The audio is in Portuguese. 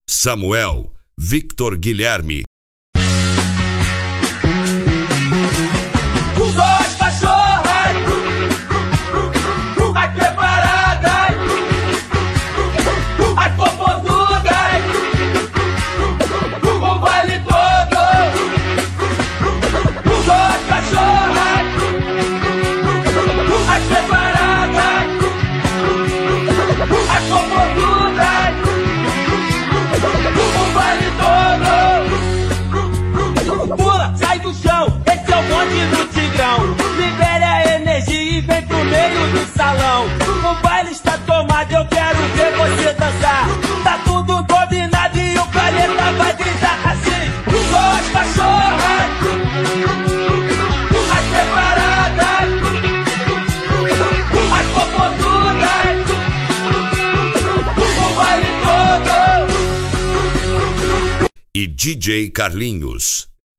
Samuel, Victor Guilherme. Duas cachorras, as preparadas, as popozudas, o baile todo. Duas cachorras, as preparadas, as popozudas, o baile todo. Pula, sai do chão, esse é o bonde do Tigrão. Libere a energia e vem pro meio do salão. O baile está tomado, eu quero ver você dançar. Tá tudo combinado e o planeta vai gritar assim. Duas cachorras, as preparadas, as popozudas, o baile todo. E DJ Carlinhos.